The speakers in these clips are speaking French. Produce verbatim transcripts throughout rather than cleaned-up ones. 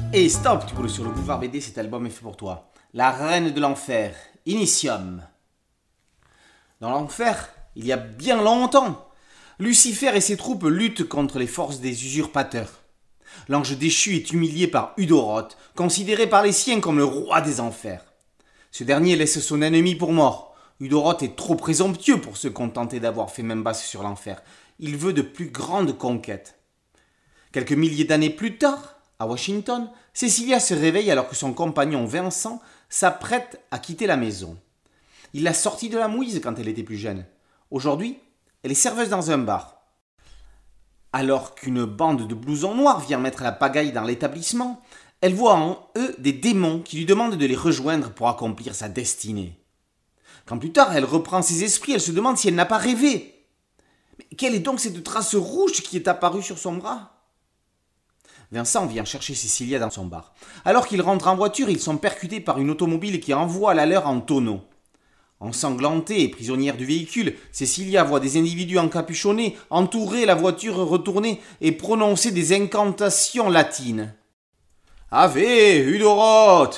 Et stop, tu roules sur le boulevard B D, cet album est fait pour toi. La reine de l'enfer, Initium. Dans l'enfer, il y a bien longtemps, Lucifer et ses troupes luttent contre les forces des usurpateurs. L'ange déchu est humilié par Udoroth, considéré par les siens comme le roi des enfers. Ce dernier laisse son ennemi pour mort. Udoroth est trop présomptueux pour se contenter d'avoir fait main basse sur l'enfer. Il veut de plus grandes conquêtes. Quelques milliers d'années plus tard, à Washington, Cecilia se réveille alors que son compagnon Vincent s'apprête à quitter la maison. Il l'a sortie de la mouise quand elle était plus jeune. Aujourd'hui, elle est serveuse dans un bar. Alors qu'une bande de blousons noirs vient mettre la pagaille dans l'établissement, elle voit en eux des démons qui lui demandent de les rejoindre pour accomplir sa destinée. Quand plus tard elle reprend ses esprits, elle se demande si elle n'a pas rêvé. Mais quelle est donc cette trace rouge qui est apparue sur son bras ? Vincent vient chercher Cecilia dans son bar. Alors qu'ils rentrent en voiture, ils sont percutés par une automobile qui envoie la leur en tonneau. Ensanglantée et prisonnière du véhicule, Cecilia voit des individus encapuchonnés entourer la voiture retournée et prononcer des incantations latines. « Ave, Udoroth !»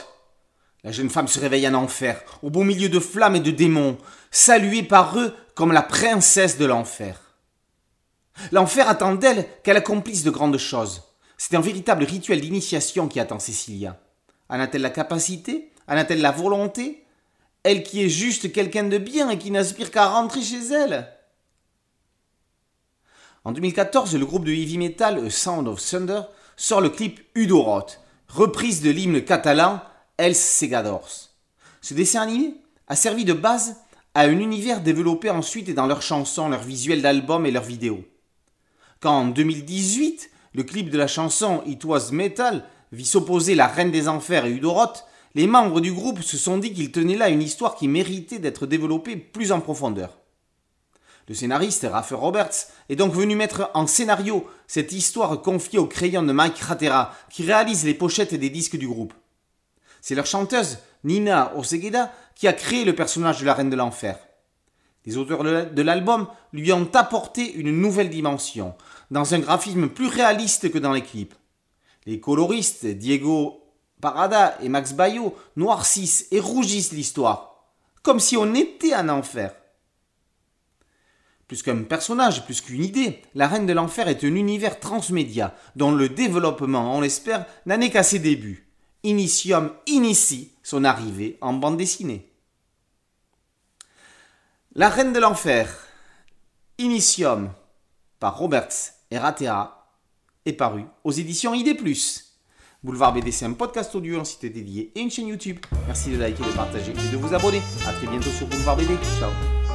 La jeune femme se réveille en enfer, au beau milieu de flammes et de démons, saluée par eux comme la princesse de l'enfer. L'enfer attend d'elle qu'elle accomplisse de grandes choses. C'est un véritable rituel d'initiation qui attend Cecilia. En a-t-elle la capacité ? En a-t-elle la volonté ? Elle qui est juste quelqu'un de bien et qui n'aspire qu'à rentrer chez elle. En deux mille quatorze, le groupe de heavy metal A Sound of Thunder sort le clip Udoroth, reprise de l'hymne catalan Els Segadors. Ce dessin animé a servi de base à un univers développé ensuite dans leurs chansons, leurs visuels d'albums et leurs vidéos. Quand en deux mille dix-huit, le clip de la chanson It Was Metal vit s'opposer la Reine des Enfers et Udoroth, les membres du groupe se sont dit qu'ils tenaient là une histoire qui méritait d'être développée plus en profondeur. Le scénariste Rafe Roberts est donc venu mettre en scénario cette histoire confiée au crayon de Mike Ratera, qui réalise les pochettes des disques du groupe. C'est leur chanteuse, Nina Osegueda, qui a créé le personnage de la Reine de l'Enfer. Les auteurs de l'album lui ont apporté une nouvelle dimension, dans un graphisme plus réaliste que dans les clips. Les coloristes Diego Parada et Max Bayo noircissent et rougissent l'histoire, comme si on était en enfer. Plus qu'un personnage, plus qu'une idée, la Reine de l'Enfer est un univers transmédia, dont le développement, on l'espère, n'en est qu'à ses débuts. Initium initie son arrivée en bande dessinée. La Reine de l'Enfer, Initium, par Roberts et Ratera, est paru aux éditions I D plus. Boulevard B D, c'est un podcast audio, un site dédié et une chaîne YouTube. Merci de liker, de partager et de vous abonner. A très bientôt sur Boulevard B D. Ciao.